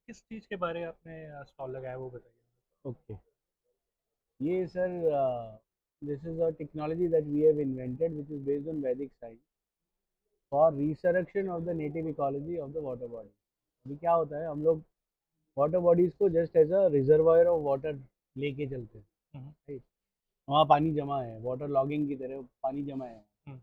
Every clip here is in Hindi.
किस चीज़ के बारे में आपने स्टॉल लगाया वो बताइए। ओके, ये sir this is a technology that we have invented which is based on Vedic science for resurrection of the native ecology of the water body. अभी क्या होता है, हम लोग वाटर बॉडीज को just as a reservoir of water लेके चलते हैं, हम्म। राइट। वहाँ पानी जमा है, वाटर लॉगिंग की तरह पानी जमा है, hmm.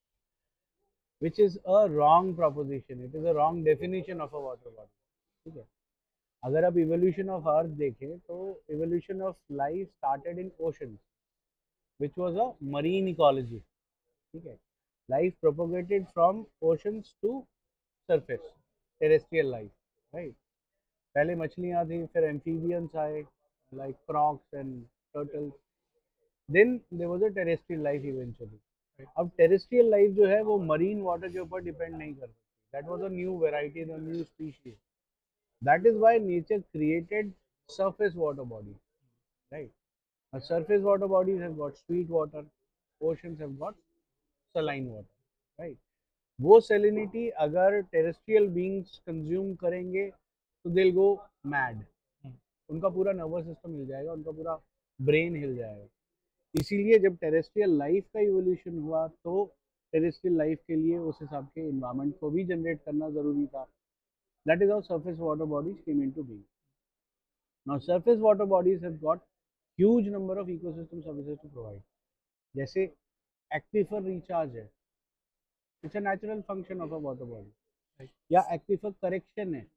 Which is a wrong proposition, it is a wrong definition of a water body. ठीक है, अगर आप इवोल्यूशन ऑफ अर्थ देखें तो evolution of life started in ocean which was a marine ecology. ठीक है, life propagated from oceans to surface, terrestrial life, right. पहले मछलियाँ थी, फिर एम्फीबियंस आए like frogs and turtles, then there was a terrestrial life eventually. अब टेरेस्ट्रियल लाइफ जो है वो मरीन वाटर के ऊपर डिपेंड नहीं करती, that was a new variety, a new species. That is why nature created surface water bodies, right? Now, surface water bodies have got sweet water, oceans have got saline water, right? वो सेलिनिटी अगर टेरेस्ट्रियल बींग्स कंज्यूम करेंगे तो दिल गो मैड, हम्म। उनका पूरा नर्वस सिस्टम हिल जाएगा, उनका पूरा ब्रेन हिल जाएगा। इसीलिए जब टेरेस्ट्रियल लाइफ का इवोल्यूशन हुआ तो टेरेस्ट्रियल लाइफ के लिए उस हिसाब के इन्वायरमेंट को भी जनरेट करना ज़रूरी था। That is how surface water bodies came into being. Now surface water bodies have got huge number of ecosystem services to provide, जैसे एक्वीफर रिचार्ज है, it's a natural function of a water body, right. या एक्वीफर करेक्शन है।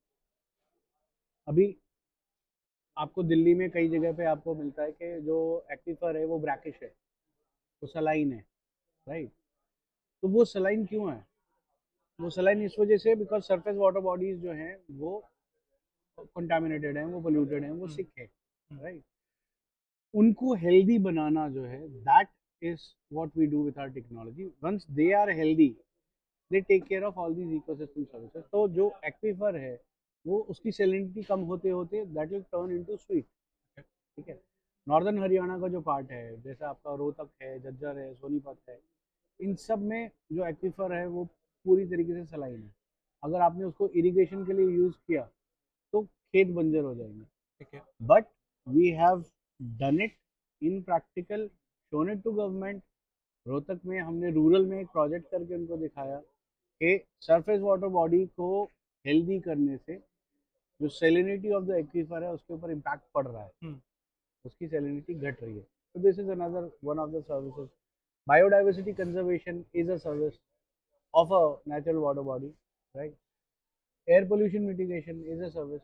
अभी आपको दिल्ली में कई जगह पे आपको मिलता है कि जो एक्वीफर है वो ब्रैकिश है, वो सलाइन है, राइट। तो वो सलाइन क्यों है? वो सलाइन इस वजह से बिकॉज सरफेस वाटर बॉडीज जो हैं वो कंटामिनेटेड हैं, वो पोल्यूटेड हैं, वो हम्म। सिक है, हम्म। राइट। उनको हेल्दी बनाना जो है, that is what we do with our technology. Once they are healthy, they take care of all these ecosystem services. तो जो एक्वीफर है वो उसकी सैलिनिटी कम होते होते that will turn into sweet. ठीक है, नॉर्दर्न हरियाणा का जो पार्ट है, जैसे आपका रोहतक है, झज्जर है, सोनीपत है, इन सब में जो एक्वीफर है वो पूरी तरीके से सलाइन है। अगर आपने उसको इरिगेशन के लिए यूज़ किया तो खेत बंजर हो जाएंगे। ठीक है। But we have done it in practical, shown it to government. Rohtak में हमने रूरल में एक प्रोजेक्ट करके उनको दिखाया कि सरफेस वाटर बॉडी को हेल्दी करने से जो सेलिनिटी ऑफ द एक्वीफर है उसके ऊपर इम्पैक्ट पड़ रहा है, हम्म। उसकी सेलिनिटी घट रही है। तो this is another one of the services. Biodiversity conservation is a service of a natural water body, right? Air pollution mitigation is a service।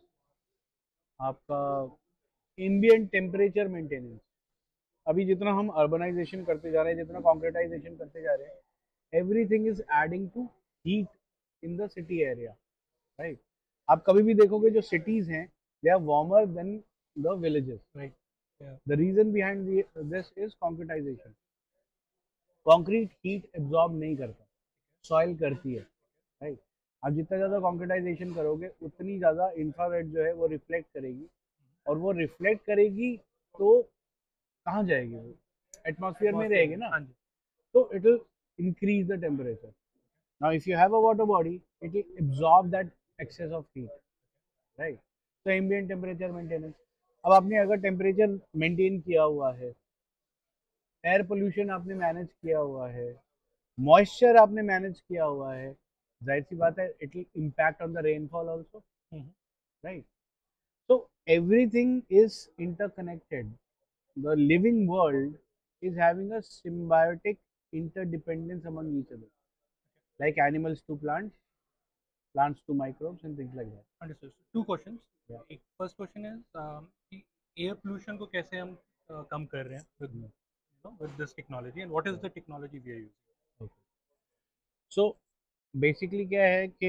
आपका ambient temperature maintenance, अभी जितना हम अर्बनाइजेशन करते जा रहे हैं, जितना कॉन्क्रीटाइजेशन करते जा रहे हैं, everything is adding to heat in the city area, right. आप कभी भी देखोगे जो सिटीज हैं they are warmer than the villages. Right. Yeah. The reason behind this is concretization. Concrete heat absorb नहीं करता, सॉइल करती है, राइट। आप जितना ज़्यादा कॉन्क्रीटाइजेशन करोगे उतनी ज़्यादा इंफ्रारेड जो है वो रिफ्लेक्ट करेगी, और वो रिफ्लेक्ट करेगी तो कहाँ जाएगी वो? एटमॉस्फेयर में एटमॉस्फेयर रहेगी में, ना। हाँ जी। तो it will increase the temperature. Now if you have a water body it will absorb that excess of heat, right. तो एम्बिएंट टेम्परेचर मेंटेनेंस, अब आपने अगर टेम्परेचर मेंटेन किया हुआ है, एयर पोल्यूशन आपने मैनेज किया हुआ है, मॉइस्चर आपने मैनेज किया हुआ है, जाहिर सी बात है it will impact on the rainfall also, hmm. Right. So everything is interconnected. The living world is having a symbiotic interdependence among each other, like animals to plants, plants to microbes, and things like that. Understood. Two questions. Yeah. एक फर्स्ट क्वेश्चन इज कि एयर पोल्यूशन को कैसे हम कम कर रहे हैं Mm. With this technology and what is Yeah. The technology we are using. Okay. So basically क्या है कि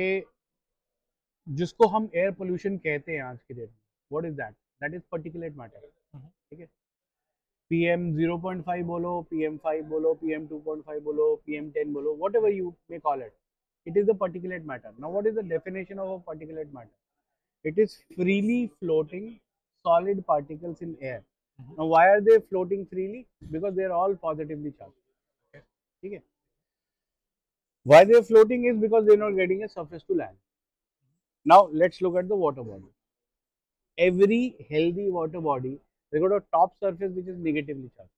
जिसको हम एयर पोल्यूशन कहते हैं आज के डेट में, what is that? That is particulate matter. ठीक है, PM 0.5 बोलो, PM 5 बोलो, PM 2.5 बोलो, PM 10 बोलो, whatever you may call it, it is the particulate matter. Now, what is the definition of a particulate matter? It is freely floating solid particles in air. Now, why are they floating freely? Because they are all positively charged. ठीक है? Why they are floating is because they are not getting a surface to land. Now, let's look at the water body. every healthy water body they got a top surface which is negatively charged.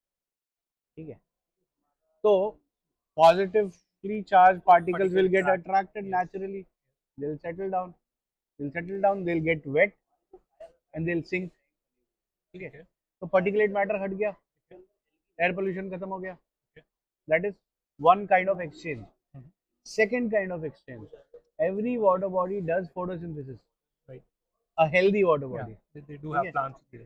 ठीक है, तो positively charged particles will get attracted naturally, they'll settle down, they'll get wet and they'll sink. ठीक है, तो particulate matter हट गया, air pollution खत्म हो गया. That is one kind of exchange. Second kind of exchange, every water body does photosynthesis, Right. a healthy water Yeah, body. they do have plants there.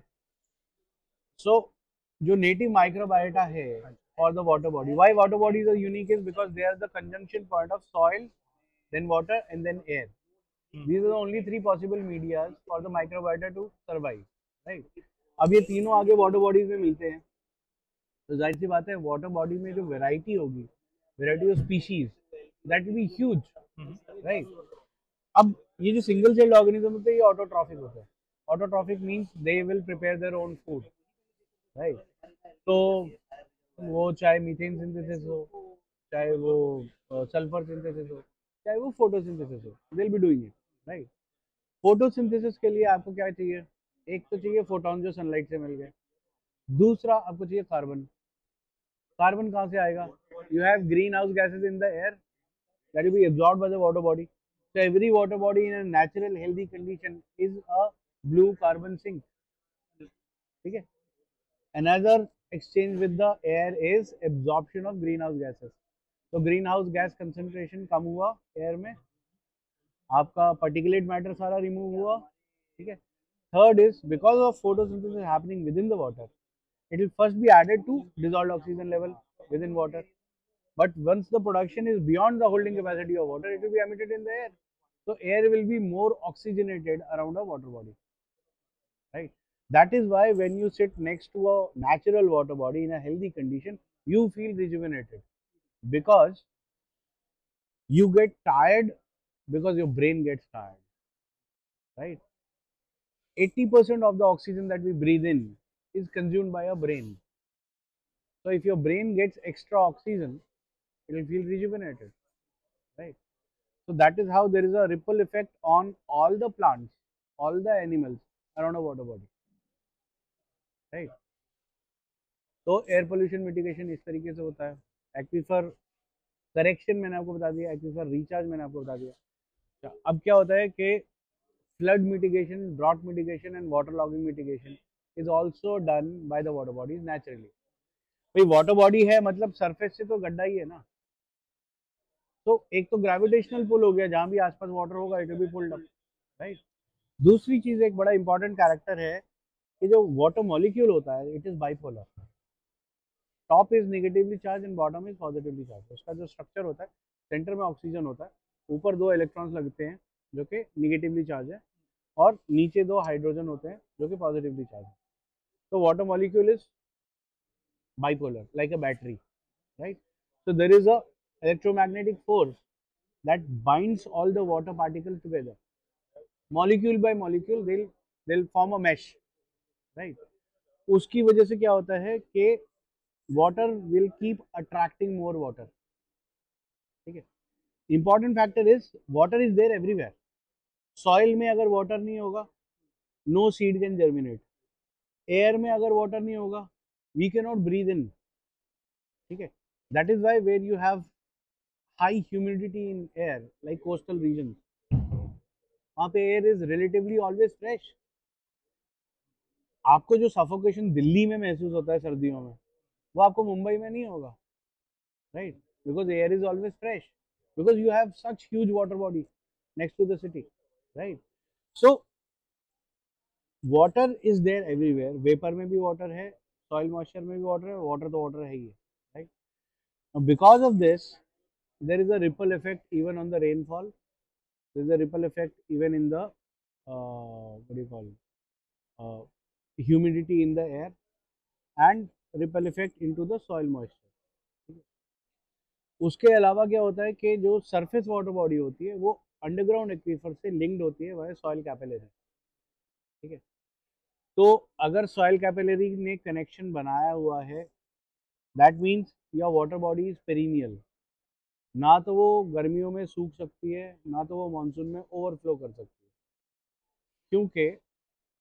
So जो native microbiota है for the water body, why water bodies are unique is because they are the conjunction point of soil, then water and then air. These are the only three possible media for the microbiota to survive, right? अब ये तीनों आगे water bodies में मिलते हैं, तो जाहिर सी बात है वाटर बॉडी में जो वेराइटी होगी, variety of species, that will be huge, right? अब ये जो सिंगल सेल्ड ऑर्गेनिज्म होते हैं ये ऑटोट्रॉफिक होते हैं. Autotrophic means they will prepare their own food, right? तो वो चाहे मीथेन सिंथेसिस हो, चाहे वो सल्फर सिंथेसिस हो, चाहे वो फोटोसिंथेसिस हो, they will be doing it, right? Photosynthesis के लिए आपको क्या चाहिए? एक तो चाहिए फोटोन जो सनलाइट से मिल गए, दूसरा आपको चाहिए कार्बन. कार्बन कहाँ से आएगा? You have greenhouse gases in the air that will be absorbed by the water body. So every water body in a natural healthy condition is a blue carbon sink. ठीक है? Another exchange with the air is absorption of greenhouse gases. तो greenhouse gas concentration कम हुआ air में, आपका particulate matter सारा remove हुआ. ठीक है? Third is because of photosynthesis happening within the water, it will first be added to dissolved oxygen level within water. But once the production is beyond the holding capacity of water, it will be emitted in the air. So air will be more oxygenated around a water body, right? That is why when you sit next to a natural water body in a healthy condition, you feel rejuvenated, because you get tired because your brain gets tired, right? 80% of the oxygen that we breathe in is consumed by our brain. So if your brain gets extra oxygen, it will feel rejuvenated, right? So that is how there is a ripple effect on all the plants, all the animals around a water body, right? तो एयर पोल्यूशन मिटिगेशन इस तरीके से होता है. एक्वीफर करेक्शन मैंने आपको बता दिया, एक्वीफर रिचार्ज मैंने आपको बता दिया. अब क्या होता है कि flood mitigation, drought mitigation and water logging mitigation is also done by the water bodies naturally. भाई वाटर बॉडी है मतलब सरफेस से तो गड्ढा ही है ना, तो एक तो ग्रेविटेशनल पुल हो गया, जहां भी आसपास वाटर होगा it will be pulled up, right? दूसरी चीज एक बड़ा इंपॉर्टेंट कैरेक्टर है कि जो वाटर मॉलिक्यूल होता है it is bipolar. Top is negatively charge and bottom is positively charge. उसका जो स्ट्रक्चर होता है, सेंटर में ऑक्सीजन होता है, ऊपर दो इलेक्ट्रॉन्स लगते हैं जो कि निगेटिवली चार्ज है, और नीचे दो हाइड्रोजन होते हैं जो कि पॉजिटिवली चार्ज है. तो water molecule is bipolar like a battery, right? So there is a electromagnetic force that binds all the water particles together, molecule by molecule. They'll form a mesh, right? उसकी वजह से क्या होता है कि water will keep attracting more water. ठीक है? Important factor is water is there everywhere. Soil में अगर water नहीं होगा, no seed can germinate. Air में अगर water नहीं होगा, we cannot breathe in. ठीक है? That is why where you have high humidity in air like coastal regions, वहाँ पे air is relatively always fresh. आपको जो सफोकेशन दिल्ली में महसूस होता है सर्दियों में, वो आपको मुंबई में नहीं होगा, right? Because air is always fresh, because you have such huge water body next to the city, right? So water is there everywhere. Vapor में भी water है, soil moisture में भी water है, water तो water है ही है, right? Now because of this, there is a ripple effect even on the rainfall. There is a ripple effect even in the what do you call humidity in the air, and ripple effect into the soil moisture. उसके अलावा क्या होता है कि जो सरफेस वाटर बॉडी होती है वो अंडरग्राउंड एक्वीफर से लिंक्ड होती है वह सॉइल कैपिलरी. ठीक है? तो अगर सॉइल कैपिलरी ने कनेक्शन बनाया हुआ है, that means your water body is perennial. ना तो वो गर्मियों में सूख सकती है, ना तो वो मानसून में ओवरफ्लो कर सकती है, क्योंकि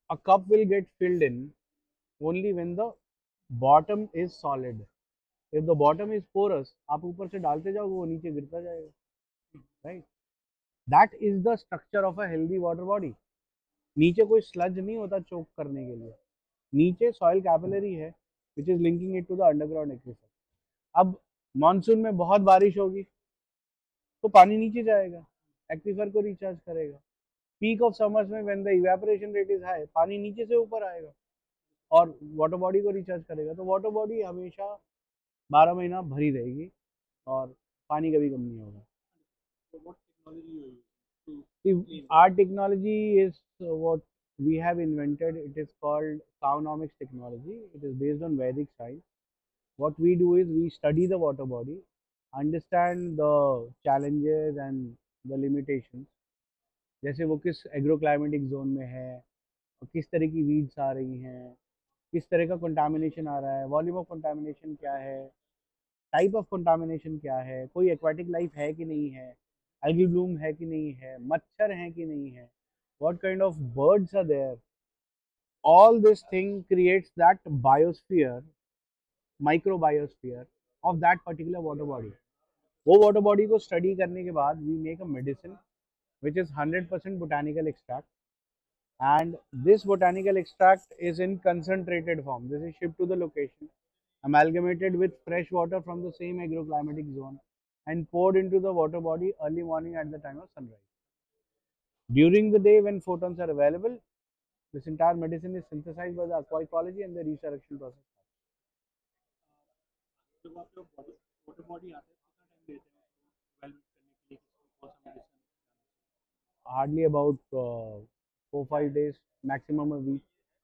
a cup will get filled in only when the bottom is solid. If the bottom is porous, आप ऊपर से डालते जाओगे वो नीचे गिरता जाएगा, right? That is the structure of a healthy water body. नीचे कोई sludge नहीं होता choke करने के लिए, नीचे soil capillary है which is linking it to the underground aquifer. अब मानसून में बहुत बारिश होगी तो पानी नीचे जाएगा, एक्वीफर को रिचार्ज करेगा. पीक ऑफ समर्स में when the evaporation rate is high, पानी नीचे से ऊपर आएगा और वाटर बॉडी को रिचार्ज करेगा. तो वाटर बॉडी हमेशा 12 महीना भरी रहेगी और पानी कभी कम नहीं होगा. So what technology you use to See, clean? our technology is what we have invented. It is called Cownomics technology. It is based on Vedic science. What we do is we study the water body, understand the challenges and the limitations. जैसे वो किस एग्रोक्लाइमेटिक जोन में है और किस तरह की वीड्स आ रही हैं, किस तरह का कंटामिनेशन आ रहा है, वॉल्यूम ऑफ कंटामिनेशन क्या है, टाइप ऑफ कंटामिनेशन क्या है, कोई एक्वाटिक लाइफ है कि नहीं है, algal bloom है कि नहीं है, मच्छर हैं कि नहीं है, what kind of birds are there. All this thing creates that biosphere, microbiosphere of that particular water body. वो water body को study करने के बाद we make a medicine which is 100% botanical extract, and this botanical extract is in concentrated form. This is shipped to the location, amalgamated with fresh water from the same agroclimatic zone, and poured into the water body early morning at the time of sunrise. During the day when photons are available, this entire medicine is synthesized by the aqua ecology and the resurrection process. जब आपके water body आता है कितना टाइम लेते हैं उसको evaluate करने के लिए कि इसको कौन सा medicine Hardly about 4-5 days, maximum a week.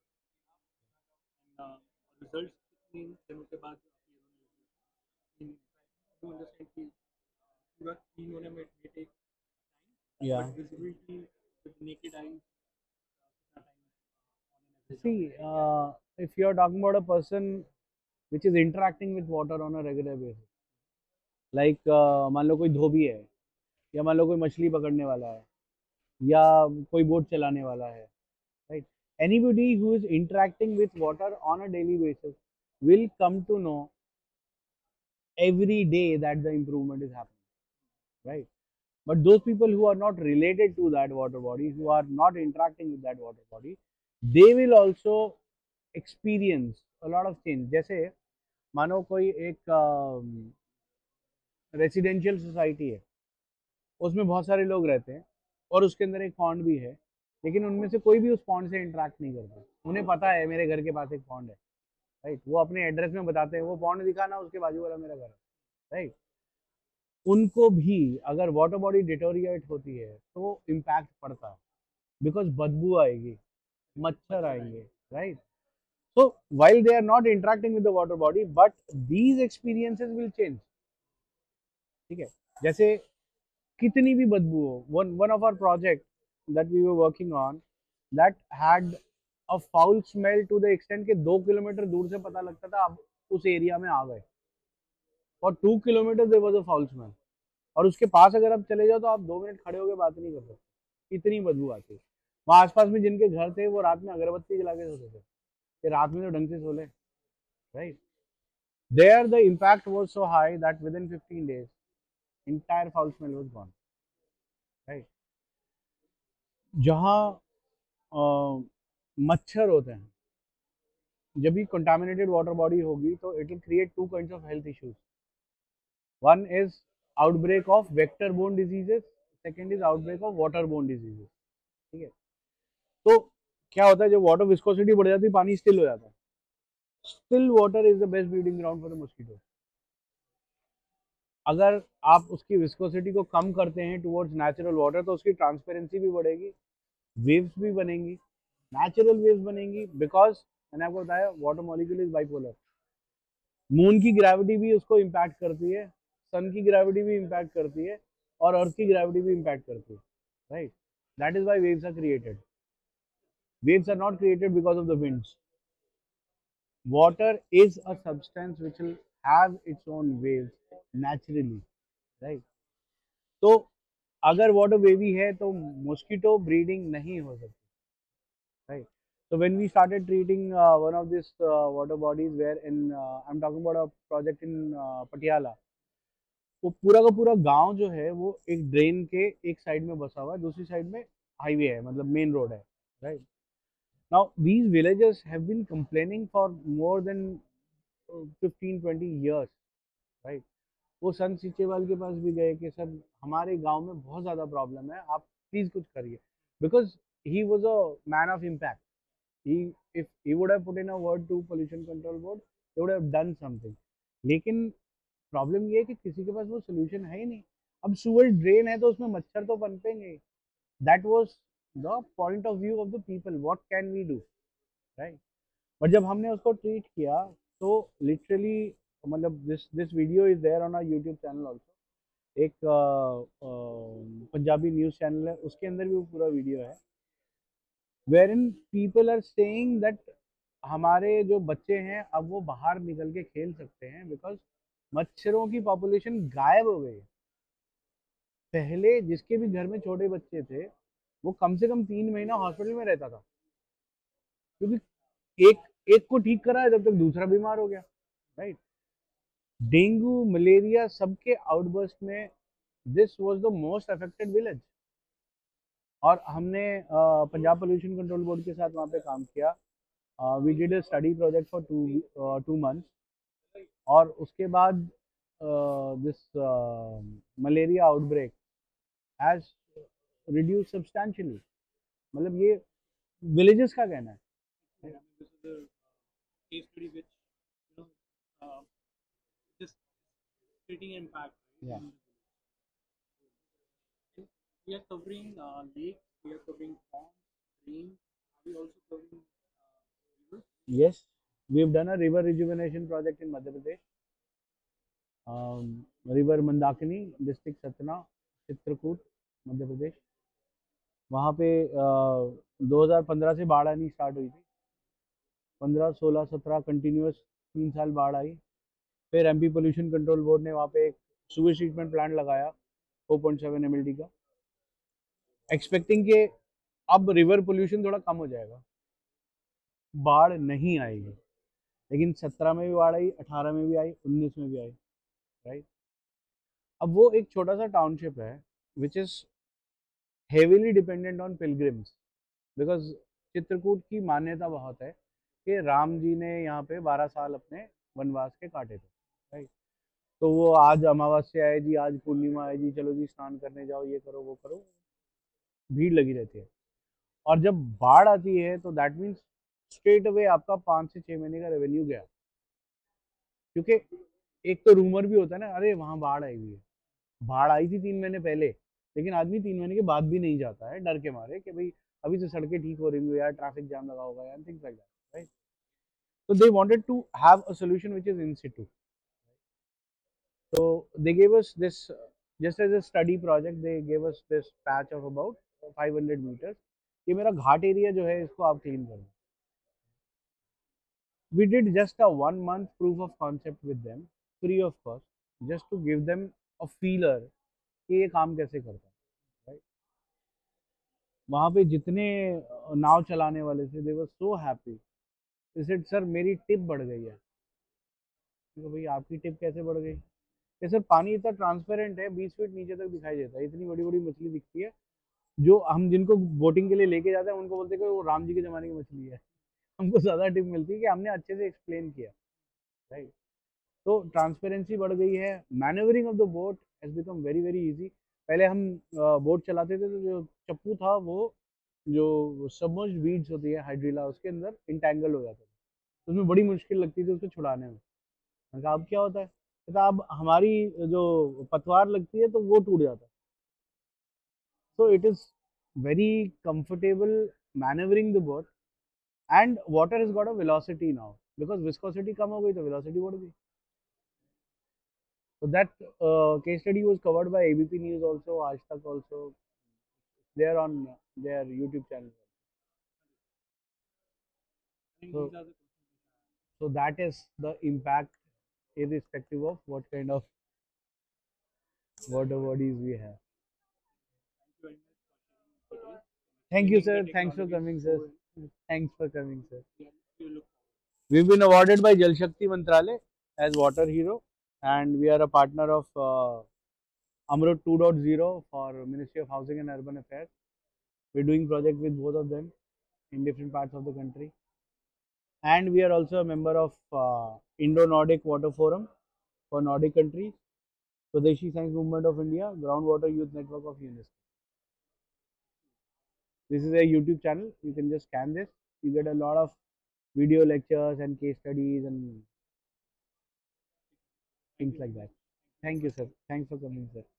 and results कितने दिनों के बाद appear होने लगे? You understand कि पूरा clean होने में may take time, Yeah. but visibility with naked eyes कितना time on an average See, if you are talking about a person which is interacting with water on a regular basis, like मान लो कोई धोबी है या मान लो कोई मछली पकड़ने वाला है या कोई बोट चलाने वाला है, right? Anybody who is interacting with water on a daily basis will come to know every day that the improvement is happening, right? But those people who are not related to that water body, who are not interacting with that water body, they will also experience a lot of change. जैसे मानो कोई एक रेसिडेंशियल सोसाइटी है, उसमें बहुत सारे लोग रहते हैं और उसके अंदर एक पॉन्ड भी है, लेकिन उनमें से कोई भी उस पॉन्ड से इंटरेक्ट नहीं करता. उन्हें पता है मेरे घर के पास एक पॉन्ड है, राइट? वो अपने एड्रेस में बताते हैं वो पॉन्ड दिखाना, उसके बाजू वाला मेरा घर है, राइट? उनको भी अगर वाटर बॉडी डिटोरिएट होती है तो इम्पैक्ट पड़ता है, बिकॉज बदबू आएगी, मच्छर आएंगे, right? So while they are not interacting with the water body, but these experiences will change. ठीक है, जैसे कितनी भी बदबू हो, one of our project that we were working on that had a foul smell to the extent कि 2 किलोमीटर दूर से पता लगता था अब उस एरिया में आ गए. और 2 kilometre there was a foul smell. और उसके पास अगर आप चले जाओ तो आप 2 मिनट खड़े होकर बात नहीं कर सकते, इतनी बदबू आती है. वहाँ आसपास में जिनके घर थे वो रात में अगरबत्ती जला के सोते थे कि रात में तो ढंग से सो ले, right? There the impact was so high that within 15 days entire foul smell was gone, right? जहाँ मच्छर होते हैं, जब भी contaminated water body होगी तो it will create two kinds of health issues. One is outbreak of vector borne diseases, second is outbreak of water borne diseases. ठीक है, तो क्या होता है जब वाटर विस्कोसिटी बढ़ जाती है पानी स्टिल हो जाता है. Still water is the best breeding ground for the mosquito. अगर आप उसकी विस्कोसिटी को कम करते हैं टुवर्ड्स नेचुरल वाटर तो उसकी ट्रांसपेरेंसी भी बढ़ेगी, वेव्स भी बनेंगी, नेचुरल वेव्स बनेंगी, बिकॉज मैंने आपको बताया water molecule is bipolar. Moon की ग्रेविटी भी उसको इम्पैक्ट करती है, सन की ग्रेविटी भी इम्पैक्ट करती है और अर्थ की ग्रेविटी भी इम्पैक्ट करती है, right? That is why waves are created. Waves are not created because of the winds. Water is a substance which will have its own waves naturally, right? तो अगर वाटर वेवी है तो मॉस्किटो ब्रीडिंग नहीं हो सकती, right? So when we started treating one of these water bodies, where in I'm talking about a project in Patiala, वो पूरा का पूरा गांव जो है वो एक ड्रेन के एक साइड में बसा हुआ है, दूसरी साइड में हाईवे है, मतलब मेन रोड है, right. Now these villages have been complaining for more than 15-20 years, right. वो संत सीचेवाल के पास भी गए कि सर हमारे गांव में बहुत ज़्यादा प्रॉब्लम है, आप प्लीज़ कुछ करिए, because he was a man of impact. he if he would have put in a word to pollution control board, they would have done something. लेकिन प्रॉब्लम ये है कि किसी के पास वो सोल्यूशन है ही नहीं. अब सुअर ड्रेन है तो उसमें मच्छर तो पनपेंगे. That was the point of view of the people, what can we do, right. But जब हमने उसको ट्रीट किया तो लिटरली, मतलब this video is there on our YouTube channel also. एक पंजाबी न्यूज़ चैनल है, उसके अंदर भी वो पूरा वीडियो है, wherein people are saying that हमारे जो बच्चे हैं अब वो बाहर निकल के खेल सकते हैं, बिकॉज मच्छरों की पॉपुलेशन गायब हो गई है. पहले जिसके भी घर में छोटे बच्चे थे वो कम से कम 3 महीना हॉस्पिटल में रहता था, क्योंकि एक एक को ठीक करा है जब तक दूसरा बीमार हो गया, राइट. डेंगू मलेरिया सबके आउटबर्स्ट में this was the most affected village. और हमने पंजाब पोल्यूशन कंट्रोल बोर्ड के साथ वहाँ पे काम किया. We did a study project for 2 months. और उसके बाद this malaria outbreak has reduce substantially. मतलब ये विलेजेस का कहना है. Yeah, this is a case study which you know uh, just creating impact, right, Yeah. in the village. We are covering lakes, we are covering ponds, streams. Are we also covering rivers? Yes, we have done a river rejuvenation project in Madhya Pradesh. River Mandakini, district Satna, Chitrakoot, Madhya Pradesh. वहाँ पे 2015 से बाढ़ आनी स्टार्ट हुई थी. 15, 16, 17 कंटिन्यूस 3 साल बाढ़ आई. फिर एमपी पोल्यूशन कंट्रोल बोर्ड ने वहाँ पे एक सुवेज ट्रीटमेंट प्लांट लगाया 4.7 MLD का, एक्सपेक्टिंग कि अब रिवर पोल्यूशन थोड़ा कम हो जाएगा, बाढ़ नहीं आएगी. लेकिन 17 में भी बाढ़ आई, 18 में भी आई, 19 में भी आई, राइट. अब वो एक छोटा सा टाउनशिप है which is heavily dependent on pilgrims, because Chitrakoot की मान्यता बहुत है कि राम जी ने यहाँ पे 12 साल अपने वनवास के काटे थे, राइट. तो वो आज अमावस्या है जी, आज पूर्णिमा है जी, चलो जी स्नान करने जाओ, ये करो वो करो, भीड़ लगी रहती है. और जब बाढ़ आती है तो दैट मीन्स स्ट्रेट अवे आपका 5 से 6 महीने का रेवेन्यू गया. क्योंकि एक तो रूमर भी होता है ना, अरे वहाँ बाढ़ आई हुई है. बाढ़ आई थी 3 महीने पहले, लेकिन आदमी 3 महीने के बाद भी नहीं जाता है डर के मारे कि भाई अभी तो सड़कें ठीक हो रही होंगी यार, ट्रैफिक जाम लगा होगा यार, things like that, right. So they wanted to have a solution which is in situ. So they gave us this, just as a study project, they gave us this patch of about 500 meters. ये मेरा घाट एरिया जो है इसको आप क्लीन कर दो. We did just a 1 month proof of concept with them, free of cost, just to give them a feeler कि ये काम कैसे करता है, राइट. वहाँ पे जितने नाव चलाने वाले थे, दे वर सो हैप्पी. इसे सर मेरी टिप बढ़ गई है. तो भाई आपकी टिप कैसे बढ़ गई? कि सर पानी इतना ट्रांसपेरेंट है, 20 फीट नीचे तक दिखाई देता है, इतनी बड़ी बड़ी मछली दिखती है. जो हम जिनको बोटिंग के लिए लेके जाते हैं उनको बोलते हैं कि वो राम जी के ज़माने की मछली है. हमको ज़्यादा टिप मिलती है कि हमने अच्छे से एक्सप्लेन किया, राइट. तो ट्रांसपेरेंसी बढ़ गई है. Maneuvering of the boat has become very very easy. पहले हम बोट चलाते थे तो जो चप्पू था वो जो सबमर्ज्ड वीड्स होती है हाइड्रिला, उसके अंदर इंटैंगल हो जाता था, तो उसमें बड़ी मुश्किल लगती थी उसको छुड़ाने में. मैंने कहा अब क्या होता है? कहता अब हमारी जो पतवार लगती है तो वो टूट जाता है. So it is very comfortable maneuvering the boat, and water has got a velocity now because viscosity कम हो गई तो velocity बढ़ गई. So that case study was covered by ABP News also, Aaj Tak also. They are on their YouTube channel. I think So these are the questions so that is the impact, irrespective of what kind of water bodies we have. which I have. Thank you very much for sharing your details. Thank you, Bringing the sir. Thanks for technology coming, sir. so Thanks for coming, sir. Yeah, we look We've been awarded by Jal Shakti Mantralaya as Water Hero, and we are a partner of Amrut 2.0 for Ministry of Housing and Urban Affairs. We're doing project with both of them in different parts of the country, and we are also a member of Indo-Nordic Water Forum for Nordic countries, Swadeshi Science Movement of India, Groundwater Youth Network of UNESCO. This is a YouTube channel. You can just scan this. You get a lot of video lectures and case studies and Thank things you like very that. much. Thank you Thank for you, sir. Thanks for coming, sir.